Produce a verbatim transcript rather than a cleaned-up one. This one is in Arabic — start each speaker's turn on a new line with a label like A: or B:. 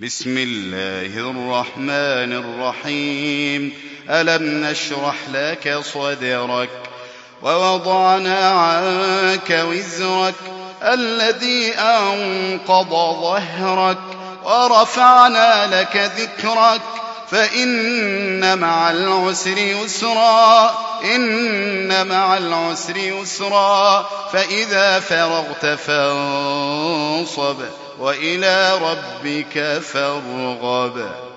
A: بسم الله الرحمن الرحيم. ألم نشرح لك صدرك ووضعنا عنك وزرك الذي أنقض ظهرك ورفعنا لك ذكرك فإن مع العسر يسرا إن مع العسر يسرا فإذا فرغت فانصب وإلى ربك فارغب.